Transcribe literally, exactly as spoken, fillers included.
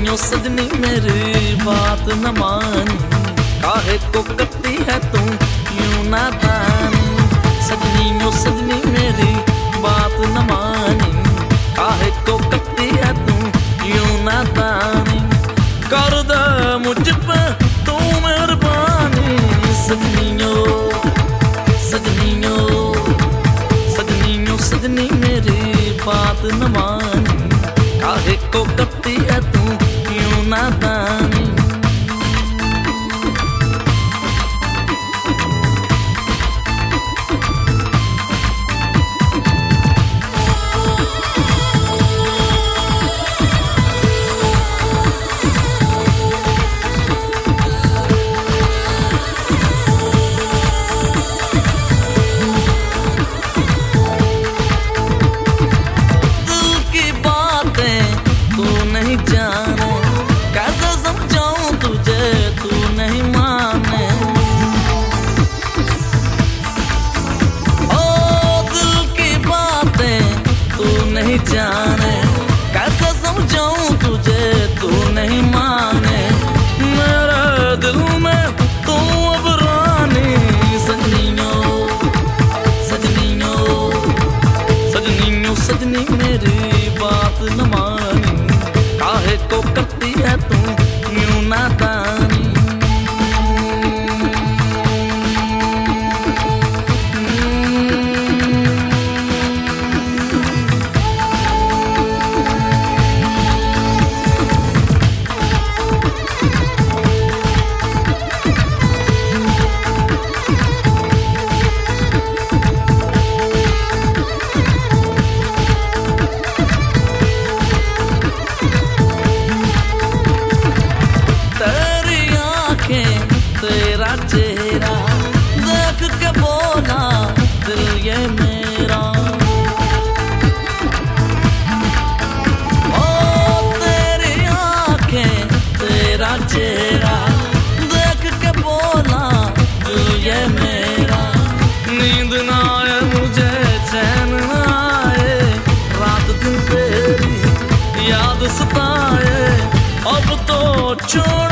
सजनियों सजनी मेरी बात न मानी, काहे को करती है तू यूं नादानी। सजनियों सजनी मेरी बात न मानी, काहे को करती है तू यूं नादानी। कर दे मुझ पे तू मेहरबानी। सजनियों सजनियों सजनियों सजनी मेरी बात न मानी, काहे को करती है तू यूं नादानी। जाने कैसे समझाऊं तुझे, तू नहीं माने। ओ दिल की बातें तू नहीं जाने, कैसे समझाऊं तुझे, तू नहीं माने। मेरे दिल में तू अब रानी। सजनियों सजनियों सजनियों सजनी मेरी बात न मानी, काहे को करती है तू यूं नादानी। तेरा चेहरा देख के बोला दिल ये मेरा। ओ तेरी आंखें तेरा चेहरा देख के बोला दिल ये मेरा। नींद ना आए मुझे चैन ना आए, रात दिन तेरी याद सताए। अब तो छोड़